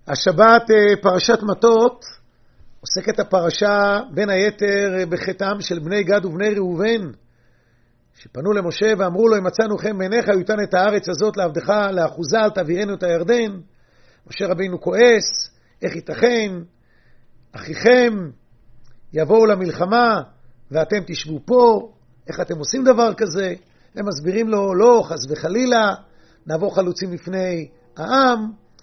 השבת פרשת מטות עוסקת הפרשה בין היתר בחטאם של בני גד ובני ראובן, שפנו למשה ואמרו לו, אם מצאנו חן בעיניך, יותן את הארץ הזאת לעבדך לאחוזה, אל תעבירנו את הירדן. משה רבינו כועס, איך ייתכן? אחיכם יבואו למלחמה ואתם תשבו פה, איך אתם עושים דבר כזה? הם מסבירים לו, לא, חס וחלילה, נבוא חלוצים לפני העם,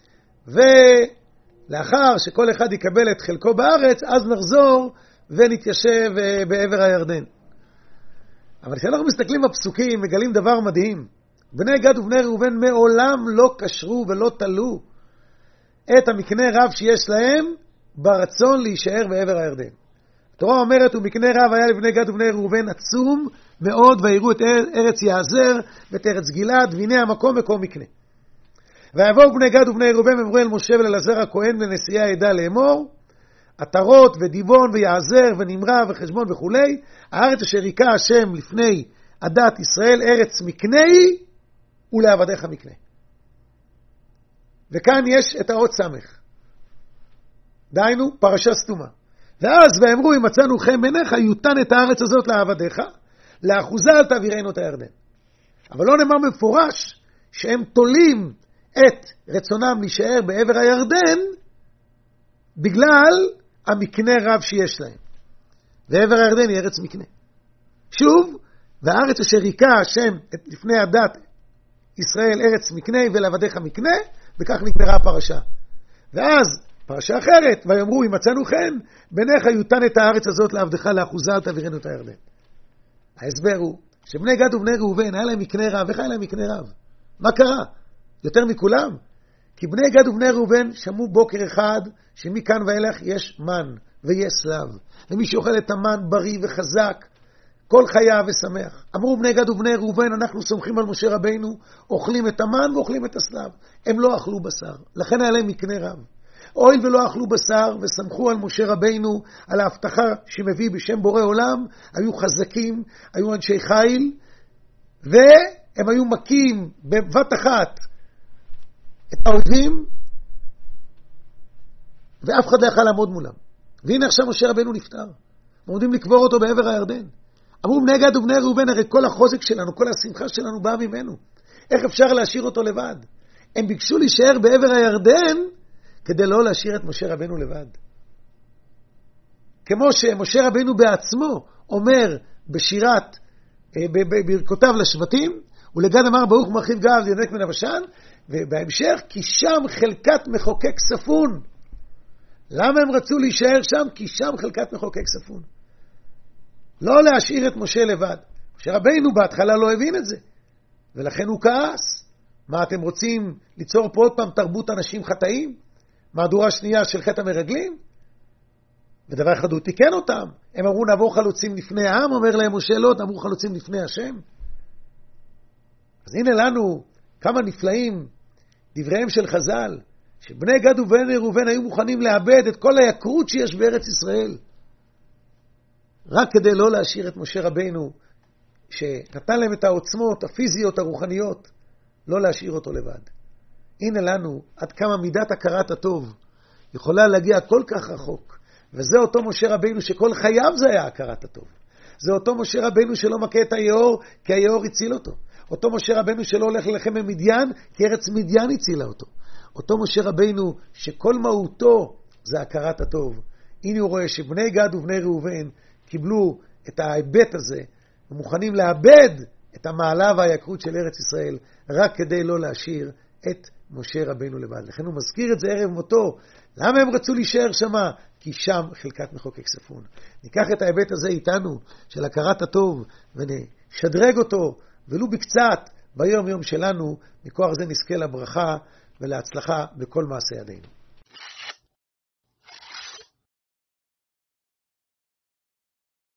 ולאחר שכל אחד יקבל את חלקו בארץ, אז נחזור ונתיישב בעבר הירדן. אבל כשאנחנו מסתכלים בפסוקים, מגלים דבר מדהים. בני גד ובני ראובן מעולם לא קשרו ולא תלו את המקנה רב שיש להם ברצון להישאר בעבר הירדן. התורה אומרת, ומקנה רב היה לבני גד ובני ראובן עצום מאוד, ויראו את ארץ יעזר ואת ארץ גלעד, והנה המקום מקום מקנה. ויבואו בני גד ובני ראובן ואמרו אל משה ולעזר הכהן ונשיאי העדה לאמור, עטרות ודיבון ויעזר ונמרה וחשבון וכו', הארץ אשר היכה השם לפני עדת ישראל ארץ מקנה היא, ולעבדיך מקנה. וכאן יש את האות סמך. דהיינו, פרשה סתומה. ואז ואמרו, אם מצאנו חן בעיניך, יותן את הארץ הזאת לעבדיך, לאחוזה אל תעבירנו את הירדן. אבל לא נאמר מפורש שהם תולים את רצונם להישאר בעבר הירדן, בגלל המקנה רב שיש להם. ועבר הירדן היא ארץ מקנה. שוב, והארץ אשר היכה השם לפני עדת ישראל ארץ מקנה ולעבדיך מקנה, וכך נגמרה הפרשה. ואז פרשה אחרת, ויאמרו, אם מצאנו חן בעיניך, יותן את הארץ הזאת לעבדך לאחוזה, אל תעבירנו את הירדן. ההסבר הוא שבני גד ובני ראובן היה להם מקנה רב. איך היה להם מקנה רב? מה קרה? יותר מכולם? כי בני גד ובני ראובן שמעו בוקר אחד שמכאן ואילך יש מן ויש סלב, ומי שאוכל את המן בריא וחזק כל חייו ושמח. אמרו בני גד ובני ראובן, אנחנו סומכים על משה רבינו, אוכלים את המן ואוכלים את הסלב. הם לא אכלו בשר, לכן היה להם מקנה רב. אוהל ולא אכלו בשר וסמכו על משה רבינו, על ההבטחה שמביא בשם בורא עולם, היו חזקים, היו אנשי חיל, והם היו מכים בבת אחת את האויבים, ואף אחד לא יכל לעמוד מולם. והנה עכשיו משה רבינו נפטר, עומדים לקבור אותו בעבר הירדן. אמרו בני גד ובני ראובן, הרי כל החוזק שלנו, כל השמחה שלנו באה ממנו, איך אפשר להשאיר אותו לבד? הם ביקשו להישאר בעבר הירדן כדי לא להשאיר את משה רבינו לבד. כמו שמשה רבינו בעצמו אומר בשירת, בברכותיו לשבטים, ולגד אמר ברוך מרחיב גב ינק מן הבשן, ובהמשך, כי שם חלקת מחוקק ספון. למה הם רצו להישאר שם? כי שם חלקת מחוקק ספון. לא להשאיר את משה לבד. משה רבינו בהתחלה לא הבין את זה, ולכן הוא כעס. מה אתם רוצים ליצור פה עוד פעם תרבות אנשים חטאים? מהדורה שנייה של חטא המרגלים? ודבר אחד הוא תיקן אותם. הם אמרו נבוא חלוצים לפני העם, אומר להם משה לא, נבוא חלוצים לפני השם. אז הנה לנו כמה נפלאים דבריהם של חז"ל, שבני גד ובני ראובן היו מוכנים לאבד את כל היקרות שיש בארץ ישראל, רק כדי לא להשאיר את משה רבינו, שנתן להם את העוצמות הפיזיות הרוחניות, לא להשאיר אותו לבד. הנה לנו עד כמה מידת הכרת הטוב יכולה להגיע כל כך רחוק. וזה אותו משה רבינו שכל חייו זה היה הכרת הטוב. זה אותו משה רבינו שלא מכה את היאור כי היאור הציל אותו. אותו משה רבינו שלא הולך ללחם במדיין כי ארץ מדיין הצילה אותו. אותו משה רבינו שכל מהותו זה הכרת הטוב. הנה הוא רואה שבני גד ובני ראובן קיבלו את ההיבט הזה ומוכנים לאבד את המעלה והיקרות של ארץ ישראל רק כדי לא להשאיר את משה רבינו לבד. לכן הוא מזכיר את זה ערב מותו. למה הם רצו להישאר שמה? כי שם חלקת מחוקק ספון. ניקח את ההיבט הזה איתנו של הכרת הטוב ונשדרג אותו ולו בקצת ביום יום שלנו, מכוח זה נזכה לברכה ולהצלחה בכל מעשה ידינו.